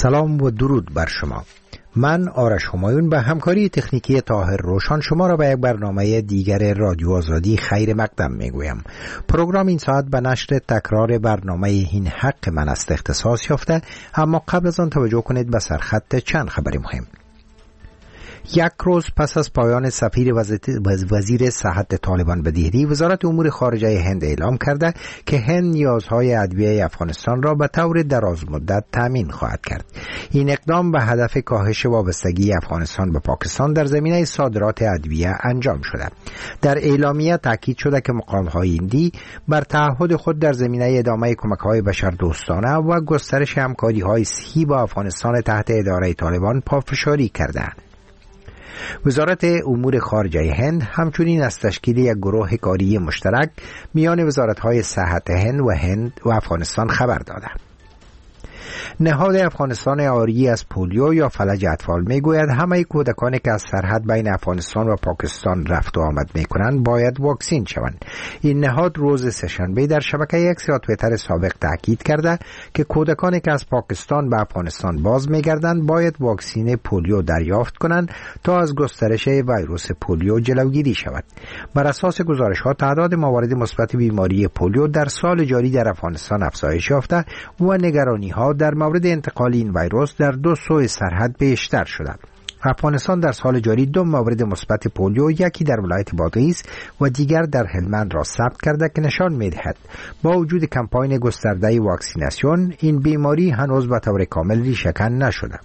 سلام و درود بر شما. من آرش همایون به همکاری تکنیکی طاهر روشن شما را به یک برنامه دیگر رادیو آزادی خیر مقدم میگویم. پروگرام این ساعت به نشر تکرار برنامه این حق من است اختصاص یافته، اما قبل از آن توجه کنید به سرخط چند خبر مهم. یک روز پس از پایان سفیر وزیر صحت طالبان به دهلی، وزارت امور خارجه هند اعلام کرده که هند نیازهای ادویه افغانستان را به طور دراز مدت تامین خواهد کرد. این اقدام به هدف کاهش وابستگی افغانستان به پاکستان در زمینه صادرات ادویه انجام شده. در اعلامیه تاکید شده که مقام‌های هندی بر تعهد خود در زمینه ادامه کمک‌های بشردوستانه و گسترش همکاری‌های صحی با افغانستان تحت اداره طالبان پافشاری کرده‌اند. وزارت امور خارجه هند همچنین از تشکیل یک گروه کاری مشترک میان وزارت‌های صحت هند و افغانستان خبر داده. نهاد افغانستان عاری از پولیو یا فلج اطفال میگوید همه کودکانی که از سرحد بین افغانستان و پاکستان رفت و آمد میکنند باید واکسین شوند. این نهاد روز سه‌شنبه در شبکه ایکس یا توییتر سابق تاکید کرده که کودکانی که از پاکستان به افغانستان باز میگردند باید واکسین پولیو دریافت کنند تا از گسترش ویروس پولیو جلوگیری شود. بر اساس گزارش‌ها تعداد موارد مثبت بیماری پولیو در سال جاری در افغانستان افزایش یافته و نگرانی‌ها در مورد انتقال این ویروس در دو سوی سرحد بیشتر شده. افغانستان در سال جاری 2 مورد مثبت پولیو، یکی در ولایت بادغیس و دیگر در هلمند را ثبت کرده که نشان می‌دهد با وجود کمپاین گسترده واکسیناسیون این بیماری هنوز به طور کامل ریشه‌کن نشده.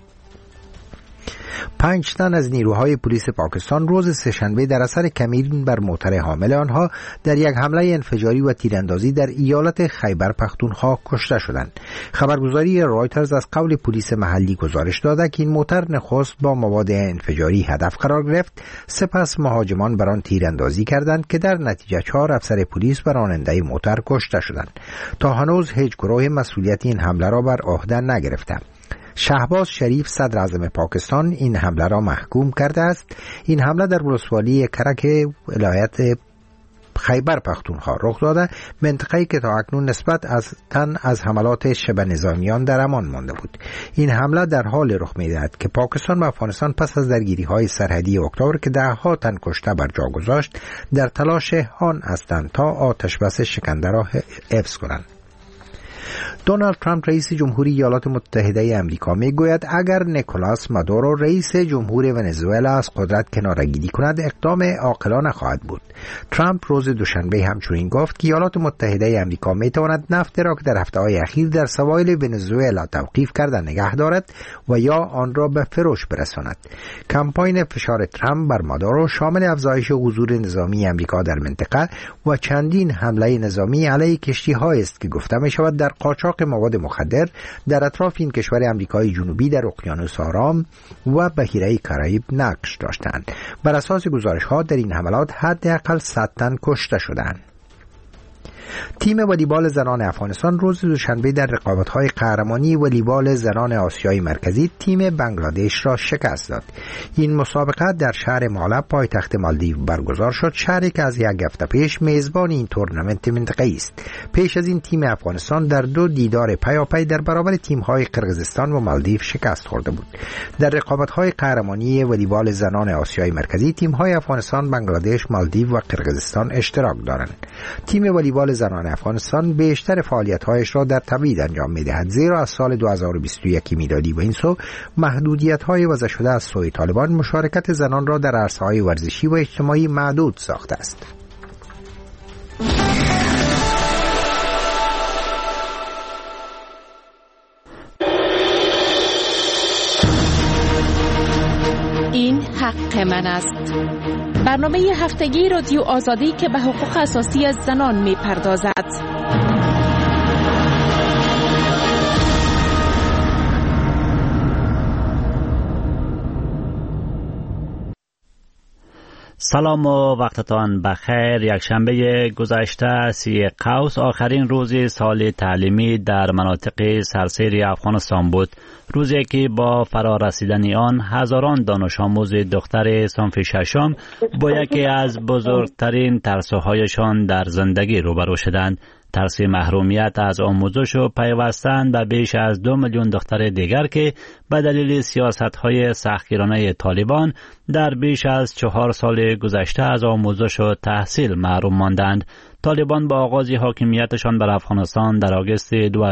5 تن از نیروهای پلیس پاکستان روز سه‌شنبه در اثر کمین بر موتر حامل آنها در یک حمله انفجاری و تیراندازی در ایالت خیبر پختونخوا کشته شدند. خبرگزاری رایترز از قول پلیس محلی گزارش داده که این موتر نخست با مواد انفجاری هدف قرار گرفت، سپس مهاجمان بر آن تیراندازی کردند که در نتیجه 4 افسر پلیس و راننده موتر کشته شدند. تا هنوز هیچ گروه مسئولیت این حمله را بر عهده نگرفته. شهباز شریف صدر اعظم پاکستان این حمله را محکوم کرده است. این حمله در ولسوالی کرک ولایت خیبر پختونخوا رخ داده، منطقه‌ای که تا اکنون نسبت از حملات شبه نظامیان در امان مانده بود. این حمله در حال رخ می‌دهد که پاکستان و افغانستان پس از درگیری‌های سرحدی اکتبر که 10 تن کشته بر جا گذاشت در تلاش آن هستند تا آتش بس شکننده را حفظ کنند. دونالد ترامپ رئیس جمهوری ایالات متحده آمریکا میگوید اگر نیکولاس مادورو رئیس جمهور ونزوئلا از قدرت کناره‌گیری کند اقدام عاقلانه خواهد بود. ترامپ روز دوشنبه همچنین گفت که ایالات متحده آمریکا میتواند نفت را که در هفته‌های اخیر در سواحل ونزوئلا توقیف کرده نگه دارد و یا آن را به فروش برساند. کمپاین فشار ترامپ بر مادورو شامل افزایش حضور نظامی آمریکا در منطقه و چندین حمله نظامی علیه کشتی‌هایی است که گفته می‌شود در قاچاق مواد مخدر در اطراف این کشور آمریکای جنوبی در اقیانوس آرام و بحیره کارائیب نقش داشتند. بر اساس گزارش‌ها در این حملات حداقل 100 تن کشته شدند. تیم والیبال زنان افغانستان روز دوشنبه در رقابت‌های قهرمانی والیبال زنان آسیای مرکزی تیم بنگلادش را شکست داد. این مسابقه در شهر مالب پایتخت مالدیو برگزار شد، شهری که از 1 هفته پیش میزبان این تورنمنت منطقه‌ای است. پیش از این تیم افغانستان در 2 دیدار پیاپی در برابر تیم‌های قرقیزستان و مالدیو شکست خورده بود. در رقابت‌های قهرمانی والیبال زنان آسیای مرکزی تیم‌های افغانستان، بنگلادش، مالدیو و قرقیزستان اشتراک دارند. تیم والیبال زنان افغانستان بیشتر فعالیت‌هایش را در تبعید انجام می‌دهد، زیرا از سال 2021 میلادی و این سو محدودیت‌های وضع شده از سوی طالبان مشارکت زنان را در عرصه‌های ورزشی و اجتماعی محدود ساخته است. این حق من است. برنامه هفتگی رادیو آزادی که به حقوق اساسی از زنان می‌پردازد. سلام و وقتتان بخیر. یک شنبه گذشته 30 قوس آخرین روز سال تعلیمی در مناطق سرسری افغانستان بود، روزی که با فرا رسیدن آن هزاران دانش آموز دختر صنف ششم با یکی از بزرگترین ترسوهایشان در زندگی روبرو شدند. ترس محرومیت از آموزش و پیوستن به بیش از 2 میلیون دختر دیگر که به دلیل سیاست‌های سختگیرانه طالبان در بیش از 4 سال گذشته از آموزش و تحصیل محروم ماندند. طالبان با آغاز حاکمیتشان بر افغانستان در آگوست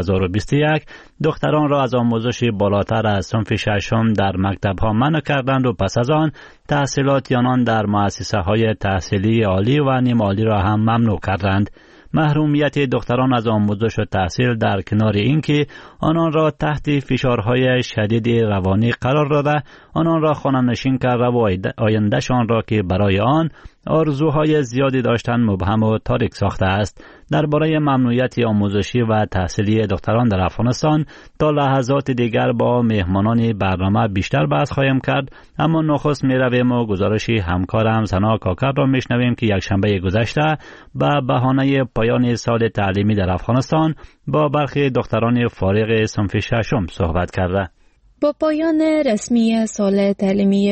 2021 دختران را از آموزش بالاتر از صنف ششم در مکتب‌ها منع کردند و پس از آن تحصیلات آنان در مؤسسه‌های تحصیلی عالی و نیم عالی را هم ممنوع کردند. محرومیت دختران از آموزش و تحصیل در کنار اینکه آنان را تحت فشارهای شدید روانی قرار داده، آنان را خانه‌نشین کرده و آیندهشان را که برای آن آرزوهای زیادی داشتن مبهم و تاریک ساخته است. درباره ممنوعیت آموزشی و تحصیلی دختران در افغانستان تا لحظات دیگر با مهمانان برنامه بیشتر بحث خواهیم کرد، اما نخست می رویم و گزارش همکارم سنا کاکر را میشنویم که یکشنبه گذشته به بهانه پایان سال تعلیمی در افغانستان با برخی دختران فارغ صنف ششم صحبت کرده. با پایان رسمی سال تعلیمی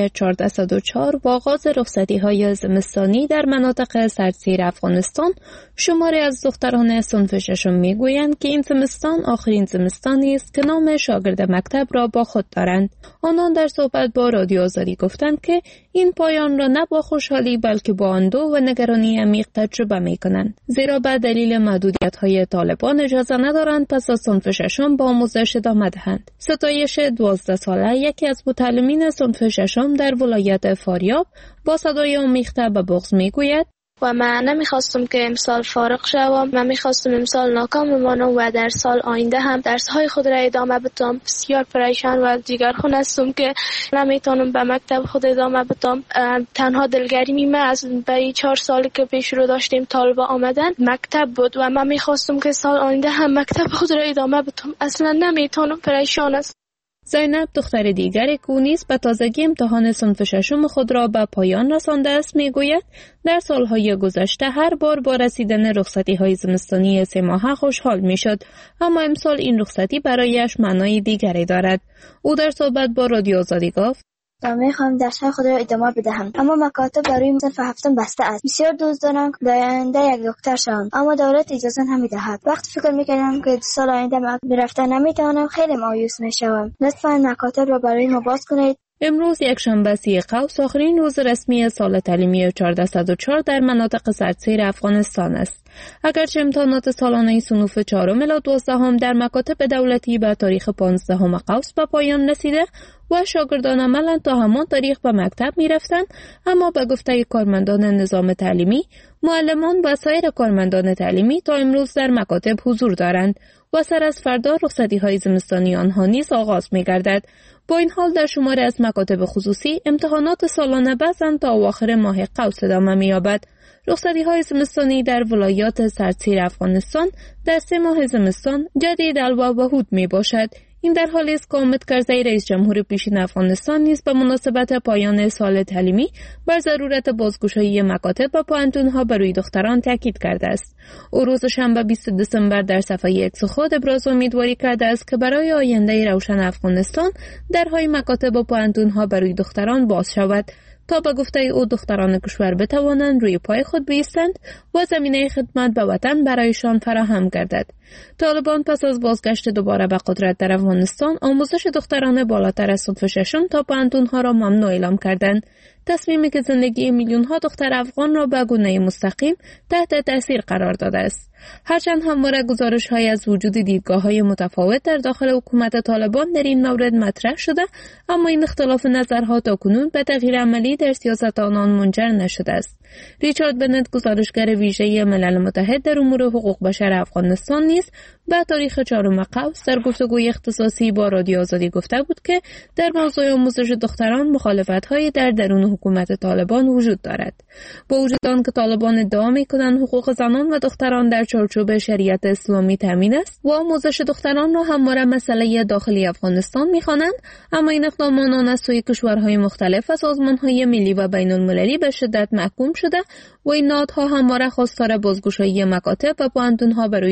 1404 و آغاز رخصتی‌های زمستانی در مناطق سردسیر افغانستان، شماری از دختران صنف ششم میگویند که این زمستان آخرین زمستانی است که نام شاگرد مکتب را با خود دارند. آنان در صحبت با رادیو آزادی گفتند که این پایان را نه با خوشحالی بلکه با اندوه و نگرانی عمیق تجربه می‌کنند، زیرا به دلیل محدودیت‌های طالبان اجازه ندارند پس از صنف ششم با آموزش ادامه دهند. ستایش 12 ساله یکی از متعلمین صنف ششم در ولایت فاریاب با صدای آمیخته به بغض میگوید: و من نمیخواستم که امسال فارغ شوم، من میخواستم امسال ناکام بمانم و در سال آینده هم درس‌های خود را ادامه بدم. بسیار پریشان و دیگرخوان هستم که نمیتونم به مکتب خود ادامه بدم. تنها دلگرمی من از 4 سالی که پیش رو داشتیم طالبا آمدن مکتب بود و من میخواستم که سال آینده هم مکتب خود را ادامه بدم. اصلا نمیتونم، پریشان است. زینب دختر دیگری که نیز به تازگی امتحان صنف ششم خود را به پایان رسانده است میگوید در سالهای گذشته هر بار با رسیدن رخصتی‌های زمستانی 3 ماهه خوشحال میشد، اما امسال این رخصتی برایش معنای دیگری دارد. او در صحبت با رادیو آزادی گفت: میخوام درس‌های خود را ادامه بدهم، اما مکاتب برای صنف هفتم بسته است. بسیار دوست دارم که در آینده یک دکتر شوم، اما دولت اجازه نمیدهد. وقتی فکر میکردم که سال آینده رفتن نمیتوانم، خیلی مایوس میشوم. لطفاً مکاتب را برای ما باز کنید. امروز یکشنبه 30 قوس آخرین روز رسمی سال تعلیمی 1404 در مناطق سردسیر افغانستان است. اگرچه امتحانات سالانه صنوف 4 الی 12 در مکاتب دولتی به تاریخ 15 قوس به پایان رسیده و شاگردان عملاً تا همان تاریخ به مکتب می رفتند، اما به گفته کارمندان نظام تعلیمی، معلمان و سایر کارمندان تعلیمی تا امروز در مکاتب حضور دارند و سر از فردا رخصتی‌های زمستانی آنها نیز آغاز می گردد. با این حال در شماری از مکاتب خصوصی امتحانات سالانه بعضاً تا اواخر ماه قوس ادامه می‌یابد. رخصتی‌های زمستانی در ولایات سردسیر افغانستان در 3 ماه زمستان جدید الوا و هود می باشد. این در حالی است که حامد کرزی رئیس جمهور پیشین افغانستان نیز به مناسبت پایان سال تعلیمی بر ضرورت بازگشایی مکاتب و پوهنتون‌ها برای دختران تاکید کرده است. او روز شنبه 20 دسامبر در صفحه ایکس خود ابراز امیدواری کرده است که برای آینده روشن افغانستان درهای مکاتب و پوهنتون‌ها برای دختران باز شود تا به گفته او دختران کشور بتوانند روی پای خود بایستند و زمینه خدمت به وطن برایشان فراهم گردد. طالبان پس از بازگشت دوباره به قدرت در افغانستان آموزش دختران بالاتر از صنف ششم تا پوهنتون‌ها را ممنوع اعلام کردند. تصمیمی که زندگی میلیون‌ها دختر افغان را به گونه مستقیم تحت تاثیر قرار داده است. هرچند همواره گزارش‌های از وجود دیدگاه‌های متفاوت در داخل حکومت طالبان در این مورد مطرح شده، اما این اختلاف نظرها تاکنون به تغییر عملی در سیاست آنان منجر نشده است. ریچارد بنت گزارشگر ویژه ملل متحد در امور حقوق بشر افغانستان نیز به تاریخ 4 قوس در گفتگوی اختصاصی با رادیو آزادی گفته بود که در موضوع آموزش دختران مخالفت‌های در درون حکومت طالبان وجود دارد. با وجود آنکه طالبان ادعا می‌کنند حقوق زنان و دختران در چارچوب شریعت اسلامی تامین است و آموزش دختران را همواره مسئله داخلی افغانستان می‌خوانند، اما این اقدام آنان از سوی کشورهای مختلف و سازمان‌های ملی و بین‌المللی به شدت محکوم شده و این نهادها همواره خواستار بازگشایی مکاتب و پوهنتون‌ها برای دختران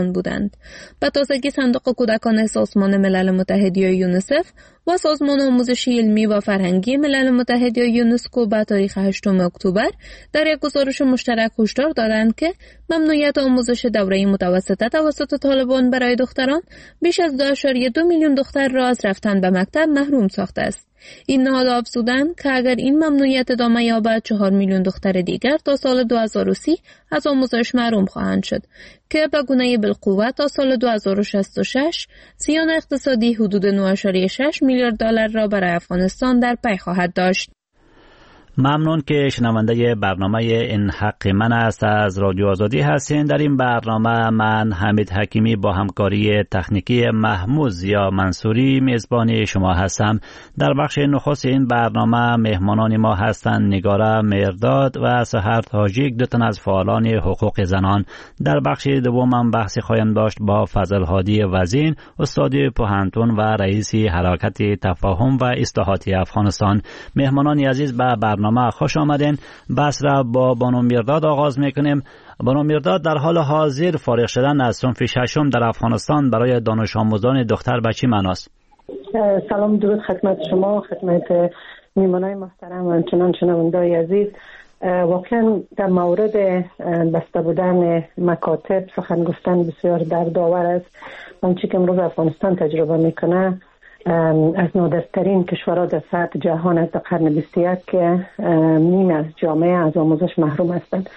طالبان بودند. به تازگی صندوق کودکان سازمان ملل متحد یا یونیسف و سازمان آموزشی علمی و فرهنگی ملل متحد یا یونسکو به تاریخ 8 اکتبر در یک گزارش مشترک هشدار دادند که ممنوعیت آموزش دوره متوسطه توسط طالبان برای دختران بیش از 2.2 میلیون دختر را از رفتن به مکتب محروم ساخته است. این نهاد افزودند که اگر این ممنوعیت ادامه یابد 4 میلیون دختر دیگر تا سال 2030 از آموزش محروم خواهند شد که به گونه بالقوه تا سال 2066 زیان اقتصادی حدود 9.6 میلیارد دلار را برای افغانستان در پی خواهد داشت. ممنون که شنونده برنامه این حق من است از رادیو آزادی هستین. در این برنامه من حمید حکیمی با همکاری تکنیکی محمود زیا منصوری میزبان شما هستم. در بخش نخست این برنامه مهمانان ما هستند نگاره مرداد و سحر تاجیک، دو تن از فعالان حقوق زنان. در بخش دوم من بحثی خواهیم داشت با فضل هادی وزین، استاد پوهنتون و رئیس حرکت تفاهم و اصلاحات افغانستان. مهمانان عزیز به برنامه خوش آمدین. بحث را با بانو مرداد آغاز میکنیم. بانو مرداد، در حال حاضر فارغ شدن از صنف ششم در افغانستان برای دانش آموزان دختر به چه معناست؟ سلام درود خدمت شما، خدمت میهمانان محترم و همچنان شنوندگان عزیز. واقعا در مورد بسته بودن مکاتب سخن گفتن بسیار دردآور است. آنچه که امروز افغانستان تجربه میکنه از نادرترین کشورها در سطح جهان است در قرن 21 که نیم از جامعه از آموزش محروم هستند.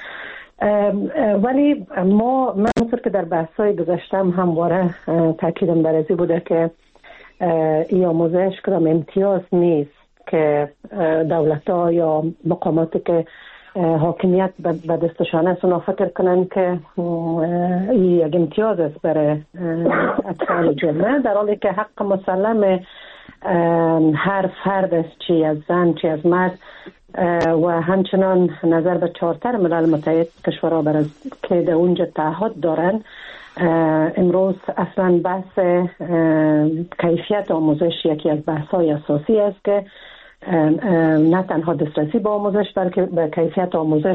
ولی من همونطور که در بحث‌های گذشته همواره تاکیدم بر ازی بوده که این آموزش کدام امتیاز نیست که دولت‌ها یا مقاماتی که حاکمیت به دستشان است اونا فکر کنن که این یک امتیاز است برای اطفال جامعه، در حالی که حق مسلم هر فرد است، چی از زن چی از مرد، و همچنان نظر به چارتر ملل متحد کشورها برای که در اونجا تعهد دارن. امروز اصلا بحث کیفیت آموزش یکی از بحث‌های اساسی است که نه تنها دسترسی به آموزش بلکه به کیفیت آموزش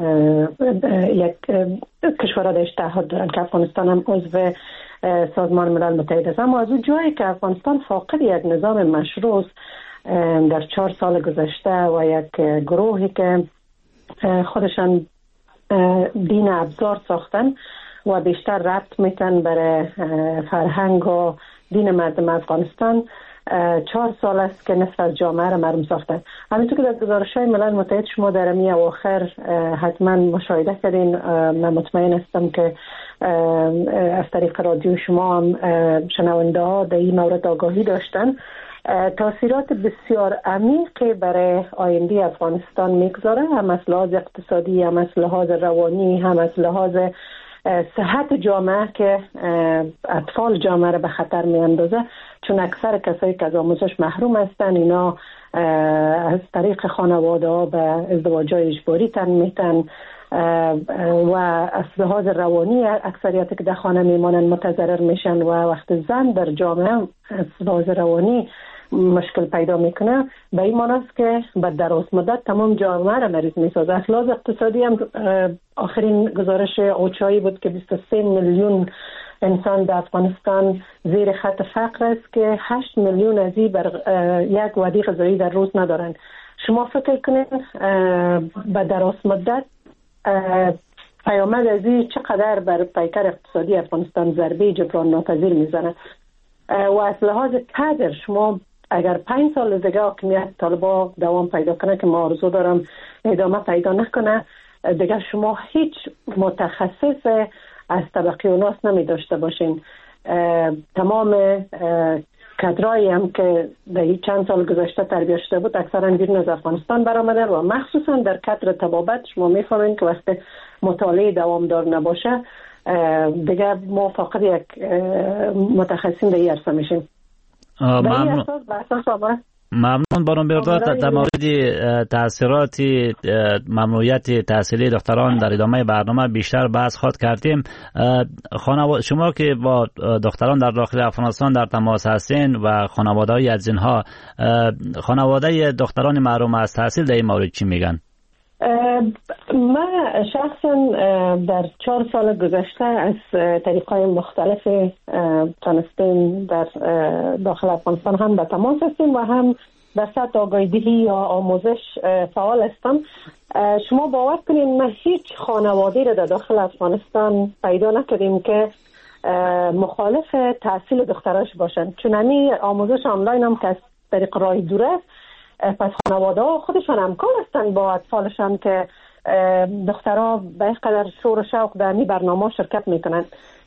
یک کشورها درش تعهد دارن که افغانستان هم عضو سازمان ملل متحد است. اما از اون جایی که افغانستان فاقد یک نظام مشروع در 4 سال گذشته و یک گروهی که خودشان دین ابزار ساختن و بیشتر ربط میتن برای فرهنگ و دین مردم افغانستان، 4 سال است که نصف از جامعه را محروم ساختن. همینطور که در گزارش‌های ملل متحد شما در امی اواخر حتما مشاهده کردین، من مطمئن هستم که از طریق رادیو شما هم شنونده ها در این مورد آگاهی داشتن. تاثیرات بسیار عمیقی برای آینده افغانستان میگذاره، هم از لحاظ اقتصادی، هم از لحاظ روانی، هم از لحاظ صحت جامعه که اطفال جامعه را به خطر میاندازه، چون اکثر کسایی که از آموزش محروم هستن اینا از طریق خانواده ها به ازدواج‌های اجباری تن میتن و از لحاظ روانی اکثریت که در خانه میمانن متضرر میشن و وقت زن در جامعه از لحاظ روانی مشکل پیدا میکنه، به این معنی است که به دراز مدت تمام جامعه را مریض میسازه. از لحاظ اقتصادی هم آخرین گزارش اوچایی بود که 23 میلیون انسان در افغانستان زیر خط فقر است که 8 میلیون از این بر یک وعده غذایی در روز ندارند. شما فکر کنید به دراز مدت پیامد از این چقدر بر پیکر اقتصادی افغانستان ضربه جبران ناپذیر میزنه. و از لحاظ کادر شما اگر 5 سال دیگه حاکمیت طالبا دوام پیدا کنه که ما آرزو دارم ادامه پیدا نکنه، دیگه شما هیچ متخصص از طبقه اوناس نمی داشته باشین. تمام کادرایی هم که در چند سال گذشته تربیت شده بود اکثرا بیرون از افغانستان برآمدن و مخصوصا در کادر طبابت شما میفهمین که وقتی مطالعه دوامدار نباشه دیگه ما فقط یک متخصصین در این عرصه میشیم. ممنون بانو مرداد. در مورد تاثیرات ممنوعیت تحصیلی دختران در ادامه برنامه بیشتر بحث خواهد کردیم. شما که با دختران در داخل افغانستان در تماس هستین و خانواده‌های از اینها، خانواده دختران محروم از تحصیل در این مورد چی میگن؟ من شخصا در 4 سال گذشته از طریقای مختلف تانستیم در داخل افغانستان هم به تماس هستیم و هم در سطح آگاهی‌دهی یا آموزش فعال هستم. شما باور کنید ما هیچ خانواده‌ای را در داخل افغانستان پیدا نکردیم که مخالف تحصیل دختراش باشند، چون همین آموزش آنلاین هم که از طریق راه دور است، پس خانواده ها خودشان همکار هستند با اطفالشان که دخترها به این قدر شور و شوق در این برنامه شرکت میکنند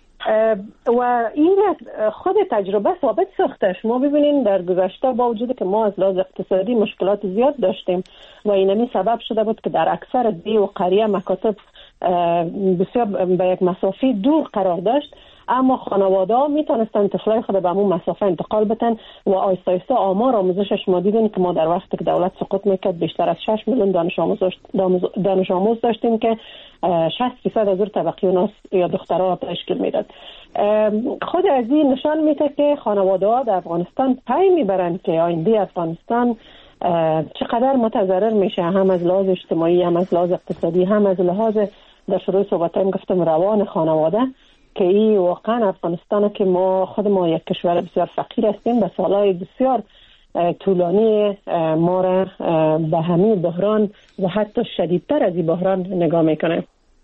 و این خود تجربه ثابت ساخته. شما ببینید در گذشته با وجودی که ما از لحاظ اقتصادی مشکلات زیاد داشتیم و اینمی سبب شده بود که در اکثر دی و قریه مکاتب بسیار به یک مسافه دور قرار داشت، اما خانواده ها میتونستن طفلای خود به همون مسافه انتقال بدن و آیسته آیسته آمار آموزشش ما دیدیم که ما در وقتی که دولت سقوط میکرد بیشتر از 6 میلیون دانش آموز داشتیم که 60% از طبقه اوناس یا دخترها تشکیل میداد. خود از این نشان میده که خانواده ها در افغانستان پی میبرند که آینده افغانستان چقدر متضرر میشه، هم از لحاظ اجتماعی، هم از لحاظ اقتصادی، هم از لحاظ در شروع صحبتایم گفتم روان خانواده، که این واقعا افغانستان که ما یک کشور بسیار فقیر هستیم به سالهای بسیار طولانی ما را به همین بحران و حتی شدیدتر از این بحران نگاه میکنه.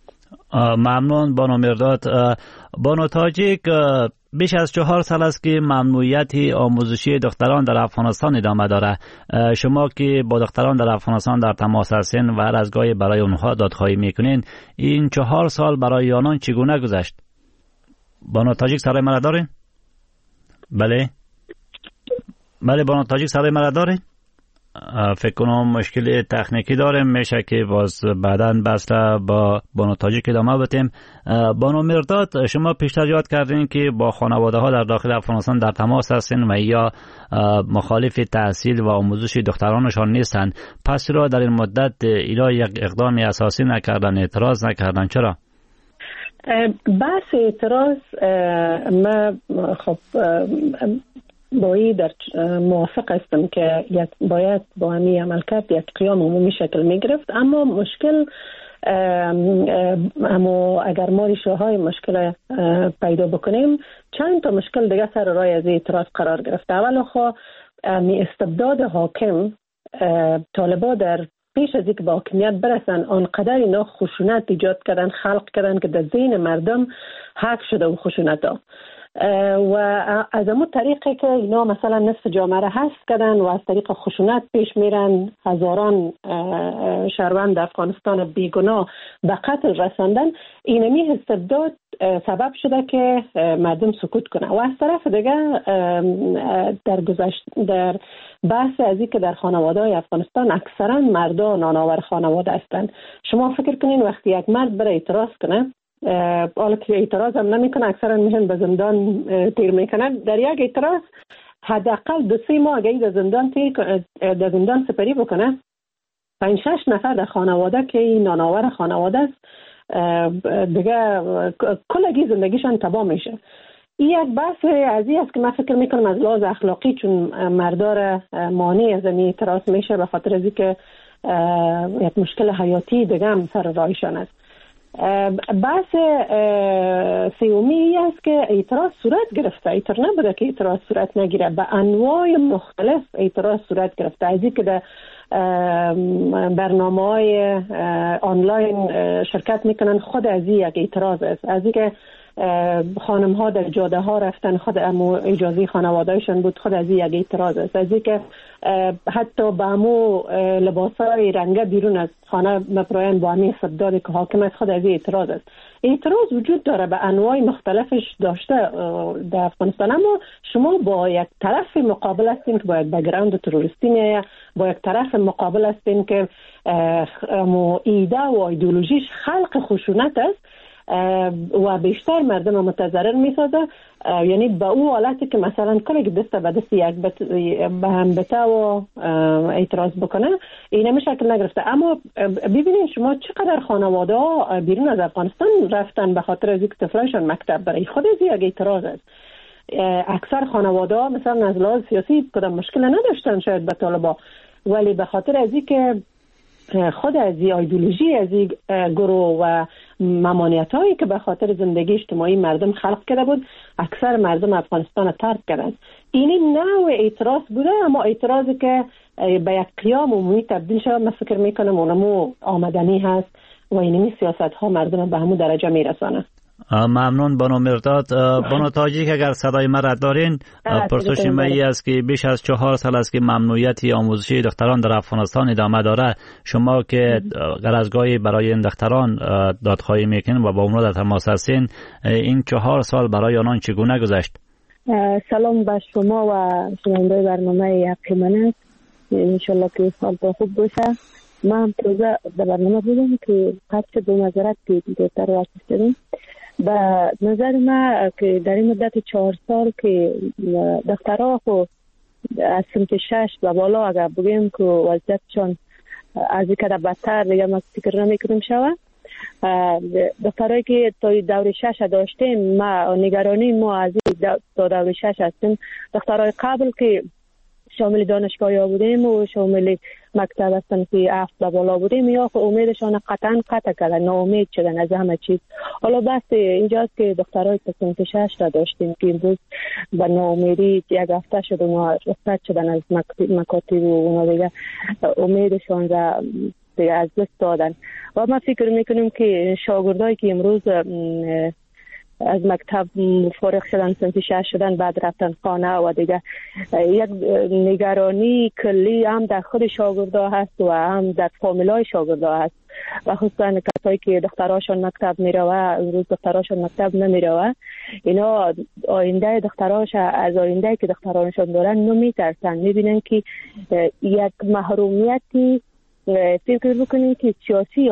ممنون بانو مرداد. بانو تاجیک، بیش از 4 سال است که ممنوعیت آموزشی دختران در افغانستان ادامه داره. شما که با دختران در افغانستان در تماس هستین و هر از گاهی برای اونها دادخواهی میکنین، این 4 سال برای آنان چگونه گذشت؟ بانو تاجیک صدای مرا دارین؟ بله بانو تاجیک صدای مرا دارین؟ فکر کنم مشکل تکنیکی داریم، میشه که باز بعداً بحث با بانو تاجیک ادامه بدیم. بانو مرداد، شما پیشتر یاد کردین که با خانواده ها در داخل افغانستان در تماس هستین و یا مخالف تحصیل و آموزش دخترانشان نیستن، پس را در این مدت اینا یک اقدام اساسی نکردن، اعتراض نکردن؟ چرا؟ بحث اعتراض ما خب با این در موافق هستم که باید با همین عملکرد یک قیام عمومی شکل می گرفت، اما مشکل اما اگر ما ریشه های مشکل پیدا بکنیم، چند تا مشکل دیگه سر راه از اعتراض قرار گرفته. اول خو استبداد حاکم، طالبا در پیش از اینکه به حاکمیت برسن آنقدر اینا خشونت ایجاد کردن، خلق کردن که در ذهن مردم حک شده و خشونت ها و از همون طریقی که اینا مثلا نصف جامعه را حذف کردن و از طریق خشونت پیش میرن، هزاران شهروند افغانستان بیگناه به قتل رساندن، اینمی استبداد سبب شده که مردم سکوت کنه. و از طرف دیگه در بحث از این که در خانواده های افغانستان اکثرا مردا نانآور خانواده هستند. شما فکر کنین وقتی یک مرد بره اعتراض کنه، حالا که اعتراض هم نمیکنه، اکثرا میشن به زندان تیر میکنن، در یک اعتراض حداقل 2-3 ماه اگه در زندان سپری بکنه، 5-6 نفر در خانواده که این نانآور خانواده است دیگه کلگی زندگیشان تباه میشه. این یک بحث از این است که من فکر میکنم از لحاظ اخلاقی، چون مردار مانع از این اعتراض میشه به خاطر از اینکه یک مشکل حیاتی دیگه هم سر راهشان است. بحث سومی است که اعتراض صورت گرفته، اینطور نبوده که اعتراض صورت نگیره، به انواع مختلف اعتراض صورت گرفته. از اینکه در برنامه‌های آنلاین شرکت میکنن، خود از این یک اعتراض است. از اینکه خانم ها در جاده ها رفتن، خود امو اجازه خانوادهشان بود، خود از این یک اعتراض است. از اینکه حتی با امو لباسای رنگه بیرون از خانه مپراین با همین استبدادی که حاکم است، خود از این اعتراض است. اعتراض وجود داره، به انواع مختلفش داشته در افغانستان، اما شما با یک طرف مقابل هستین که با یک بک‌گراند تروریستی میایه، با یک طرف مقابل هستین که ایده و ایدئولوژیش خلق خشونت است و بیشتر مردم متضرر میسازه. یعنی به اون حالتی که مثلا کلی که دست به دست یک به هم بته و اعتراض بکنه، این همه شکل نگرفته. اما ببینید شما چقدر خانواده ها بیرون از افغانستان رفتن به خاطر از اینکه طفلایشان مکتب برای خود از یک اعتراض است. اکثر خانواده ها مثلا از لحاظ سیاسی کدام مشکل نداشتن شاید به طالبا، ولی به خاطر از اینکه خود از ایدئولوژی از این گروه و ممانعت هایی که به خاطر زندگی اجتماعی مردم خلق کرده بود اکثر مردم افغانستان ترک کردند. این نوع اعتراض بوده، اما اعتراضی که به یک قیام عمومی تبدیل شد من فکر میکنم اونمو آمدنی هست و اینمی سیاست ها مردم به همون درجه میرسانه. ممنون بانو مرداد. بانو تاجیک اگر صدای مرا دارین، پرسش مایی است که بیش از 4 سال است که ممنوعیت آموزشی دختران در افغانستان ادامه داره. شما که قرضگاهی برای این دختران دادخواهی میکنین و با اونها در تماس هستین، این 4 سال برای آنان چگونه گذشت؟ سلام به شما و شنونده برنامه حق من است. انشالله که حال خوب باشه. ما هم تازه در برنامه بودم که قصد دو نظرت که دیگرتر رو شدیم. به نظر ما که در این مدت 4 سال که دخترها خو از سمت 6 و بالا اگر بگیم که وضعیتشان از این کده بدتر دیگه ما فکر نمیکنیم شود. دخترهایی که تا دور 6 داشتیم ما نگرانی ما از تا دور 6 هستیم. دخترهای قبل که شامل دانشگاهی ها بودیم و شامل مکتب هستن که 7 و بالا بودیم یا امیدشان قطع کردن، ناامید شدن از همه چیز. حالا بس اینجاست که دخترهای سمت 6 را داشتیم که امروز به ناامیدی یک هفته شد و رخصت شدن از مکاتب و اونا دیگه امیدشان را دیگه از دست دادن. و ما فکر میکنیم که شاگردایی که امروز از مکتب فارغ شدن سمت 6 شدن بعد رفتن خانه و دیگه یک نگرانی کلی هم در خود شاگردا هست و هم در فامیلای شاگردا هست و خصوصا کسایی که دختراشون مکتب میروه امروز دختراشون مکتب نمیروه. اینا آینده دختراش از آینده که دخترانشون دارن نمیترسن، میبینن که یک محرومیتی فکر بکنین که سیاسی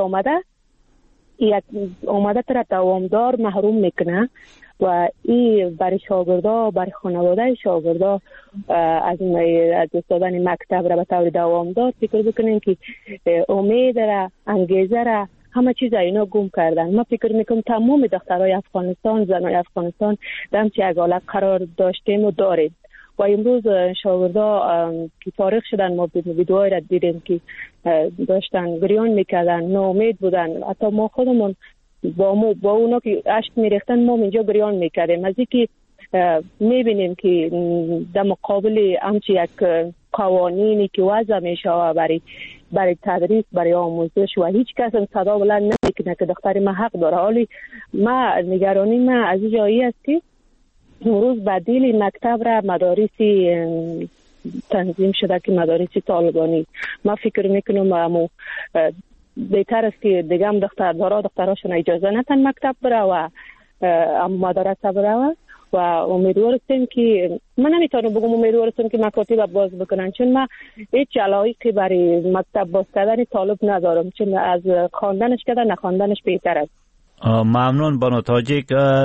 آمده تر دوامدار محروم میکنه و این برای شاگردا برای خانواده شاگردا از دادن مکتب را به طور دوامدار فکر بکنین که امید را انگیزه را همه چیز اینا گم کردن. ما فکر میکنم تمام دخترای افغانستان زنای افغانستان در همچین یک حالت قرار داشتیم و داریم و امروز شاگردا که فارغ شدن ما ویدئوهای را دیدیم که داشتن گریان میکردن، ناامید بودن. حتی ما خودمون با اونا که اشک میریختن ما اینجا گریان میکردیم از اینکه میبینیم که در مقابل همچی یک قوانینی که وضع میشه برای تدریس برای آموزش و هیچ کس هم صدا بلند نمیکنه که دختر ما حق داره. حالی ما نگرانی ما از این جایی است که امروز بدیل مکتب را مدارسی تنظیم شده که مدارسی طالبانی. ما فکر میکنم امو بهتر است که دیگه هم دختراشون اجازه نتن مکتب بره و مدرسه بره و امیدوار هستیم که من نمیتونم بگم امیدوار هستیم که مکاتب باز بکنن، چون ما هیچ علاقه برای مکتب باز کردن طالب ندارم، چون از خواندنش کردن نخواندنش بهتر است. ممنون بانو تاجیک.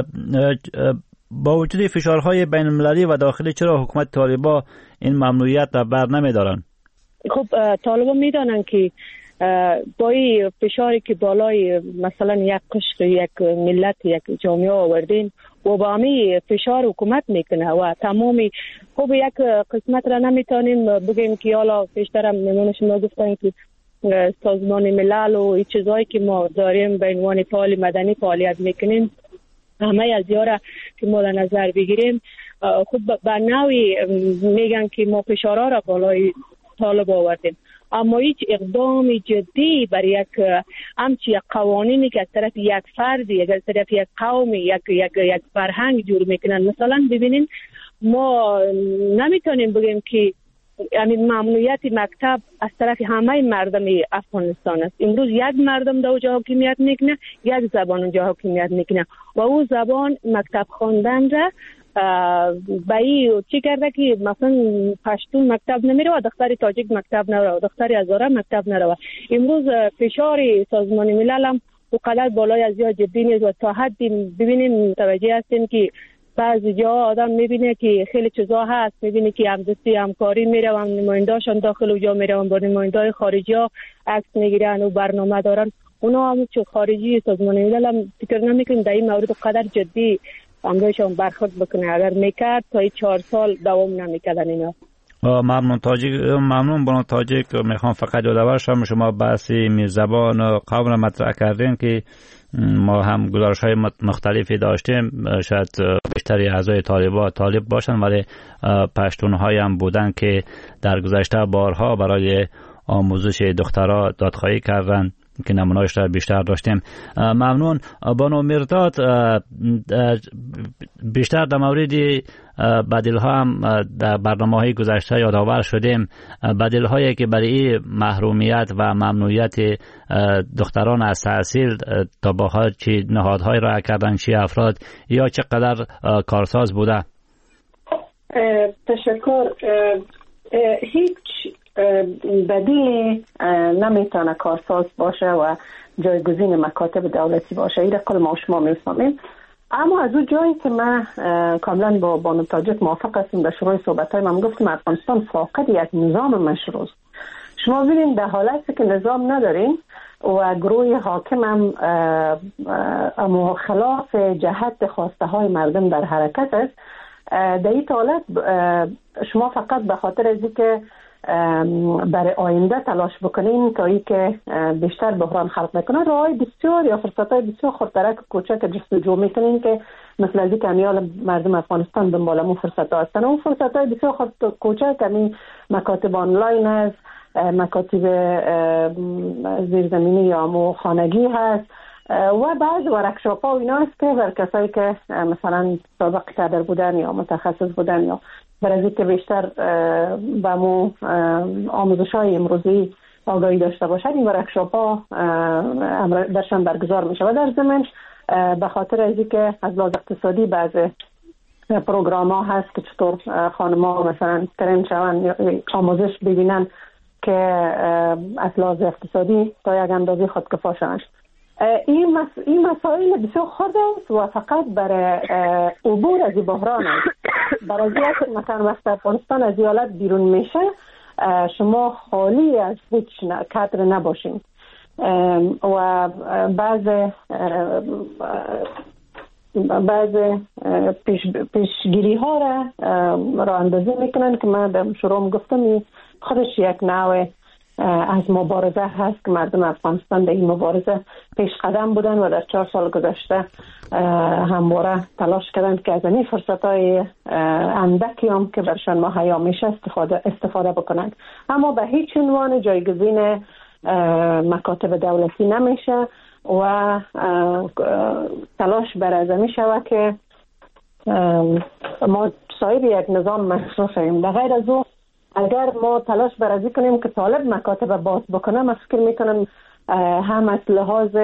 با وجود فشارهای بین المللی و داخلی چرا حکومت طالبا این ممنوعیت را بر نمیدارن؟ خب طالبا میدانن که با این فشاری که بالای مثلا یک قشر یک ملت یک جامعه آوردین و با همین فشار حکومت میکنه و تمامی خب یک قسمت را نمیتونیم بگیم که حالا پیشترم میمونه شما گفتن که سازمان ملل و این چیزایی که ما داریم به عنوان فعال مدنی فعالیت میکنیم همه از یارا که ما در نظر بگیریم خب به نوعی میگن که ما فشارها را بالای طالب آوردیم، اما هیچ اقدام جدی برای یک همچی قوانینی که از طرف یک فردی از طرف یک قومی یک فرهنگ جور میکنن. مثلا ببینین ما نمیتونیم بگیم که یعنی ممنوعیت مکتب از طرف همه مردم افغانستان است. امروز یک مردم در اونجا حاکمیت میکنه، یک زبان اونجا حاکمیت میکنه و اون زبان مکتب خواندن را با ای چی کرده که مثلا پشتون مکتب نمیره و دختر تاجیک مکتب نره، دختر هزاره مکتب نره. امروز فشار سازمان ملل هم اونقدر بالای از یا جدی نیست و تا حدی ببینیم متوجه هستیم که بعضی جا آدم میبینه که خیلی چیزا هست، میبینه که همدستی همکاری میره و نمایندهاشون داخل اونجا میره و با نمایندهای خارجی ها عکس میگیرن و برنامه دارن. اونا هم چون خارجی سازمان ملل هم فکر نمیکنن در این مورد قدر جدی امروزشون برخورد بکنه. اگر میکرد تا 4 سال دوام نمیکردن اینا. ممنون بانو تاجیک. میخوام فقط یادآور شم شما بحثی میرزبان و قوم را مطرح کردین که ما هم گزارش های مختلفی داشتیم. شاید بیشتری اعضای طالب باشن، ولی پشتون های هم بودن که در گذشته بارها برای آموزش دخترها دادخواهی کردن که نمونه‌اش را بیشتر داشتیم. ممنون. بانو مرداد، بیشتر در مورد بدیل‌ها هم در برنامه‌های گذشته یادآور شدیم. بدیل‌هایی که برای محرومیت و ممنوعیت دختران از تحصیل تا با چه نهادهای را کردن، چه افراد یا چقدر کارساز بوده؟ تشکر. هیچ بدیل نمیتونه کارساز باشه و جایگزین مکاتب دولتی باشه. این کل ما شما میفهمیم. اما از اون جایی که من کاملا با بانو تاجیک موافق هستم، در شروع صحبت‌های من گفتم افغانستان فاقد یک نظام مشروع است. شما ببینید در حالتی که نظام نداریم و گروه حاکم هم خلاف جهت خواسته های مردم در حرکت است، در این حالت شما فقط به خاطر از اینکه برای آینده تلاش بکنین تا ای که بیشتر بحران خلق نکنه، راههای بسیار یا فرصت‌های بسیار خردرک کوچک جستجو میکنین که مثل از اینکه امیال مردم افغانستان دنبال اون فرصت‌ها هستن. اون فرصت‌های بسیار کوچک همین مکاتب آنلاین هست، مکاتب زیرزمینی یا مو خانگی هست و بعض ورکشاپ ها و اینا است که بر کسایی که مثلا سابق کادر بودن یا متخصص بودن یا برای که بیشتر با مو آموزش های امروزی آگاهی داشته باشد، این ورکشاپ ها درشان برگزار میشه و در ضمن به خاطر از اینکه از لحاظ اقتصادی بعض پروگرام ها هست که چطور خانم ها مثلا ترین شوند آموزش ببینن که از لحاظ اقتصادی تا یک اندازه خودکفا شوند. این مسائل بسیار خرد است و فقط برای عبور از بحران است. برای که مثلا وقت افغانستان از ایالت بیرون میشه شما خالی از هیچ کادر نباشین و بعض پیشگیری ها را اندازه میکنن که من در شروع گفتم خودش یک نوع از مبارزه هست که مردم افغانستان در این مبارزه پیش قدم بودن و در 4 سال گذشته همواره تلاش کردند که از این فرصت‌های اندکی هم که برشان مهیا میشه استفاده بکنند. اما به هیچ عنوان جایگزین مکاتب دولتی نمیشه و تلاش بر از می شود که ما صاحب یک نظام مشروع شویم. به غیر از او اگر ما تلاش برازی کنیم که طالب مکاتب باز بکنه، من فکر میکنم هم از لحاظ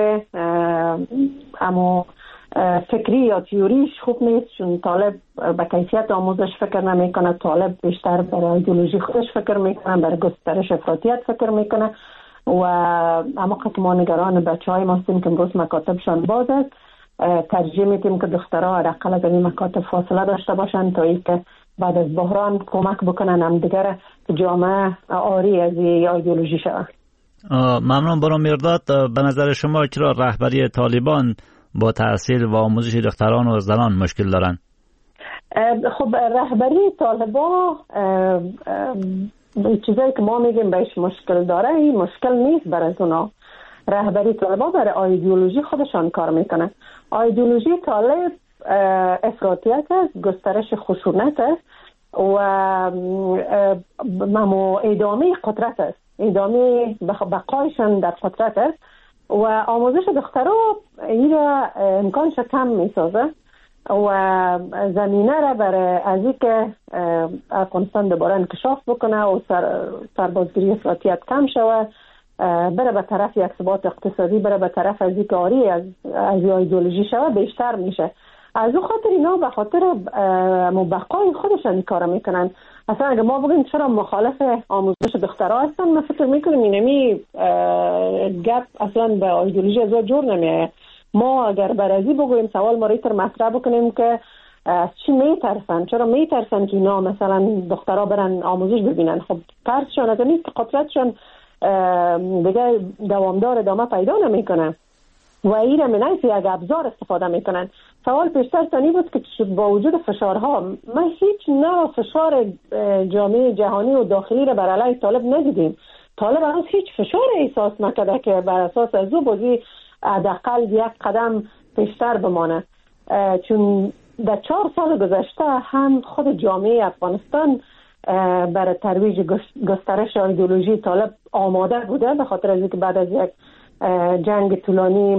اما فکری یا تیوریش خوب نیست، چون طالب به کیفیت آموزش فکر نمیکنه. طالب بیشتر برای ایدئولوژی خودش فکر میکنه، برای گسترش افراطیت فکر میکنه و اما که ما نگران بچه های ما هستیم که امروز مکاتبشان باز است، ترجیح میدیم که دخترها حداقل از این مکاتب فاصله داشته باشن تا اینکه بعد از بحران کمک بکنن هم دیگر که جامعه آری از ایدئولوژی شود. ممنون. بانو مرداد، به نظر شما چرا رهبری طالبان با تحصیل و آموزش دختران و زنان مشکل دارن؟ خب رهبری طالبان چیزایی که ما میگیم بهش مشکل داره، این مشکل نیست برای اونا. رهبری طالبان برای ایدئولوژی خودشان کار میکنه. ایدئولوژی طالب افراطیت است، گسترش خشونت است و ادامه قدرت است، ادامه بقایشان در قدرت است و آموزش دخترها این را امکانش کم میسازه و زمینه را برای از اینکه افغانستان دوباره انکشاف بکنه و سربازگیری افراطیت کم شود، بره به طرف یک ثبات اقتصادی، بره به طرف از اینکه آری از ایدئولوژی شود بیشتر میشه. از اون خاطر اینا به خاطر بقای خودشان کار میکنن. اصلا اگه ما بگیم چرا مخالف آموزش دخترها هستن، من فکر میکنم اینمی گپ اصلا به ایدئولوژی از جور نمیه. ما اگر برازی بگویم سوال ما ریتر مطرح بکنیم که از چی میترسن، چرا میترسن که اینا مثلا دخترها برن آموزش ببینن؟ خب ترسشان از اینه که قدرتشان دیگه دوامدار ادامه پیدا نمیکنه و این من یک ابزار استفاده میکنن. سوال پیشتر تانی بود که با وجود فشارها ما هیچ نوع فشار جامعه جهانی و داخلی را بر علیه طالب ندیدیم. طالب هنوز هیچ فشار احساس نکرده که بر اساس از او بازی حداقل یک قدم پیشتر بمانه، چون در 4 سال گذشته هم خود جامعه افغانستان برای ترویج گسترش ایدئولوژی طالب آماده بوده، به خاطر از اینکه بعد از یک جنگ طولانی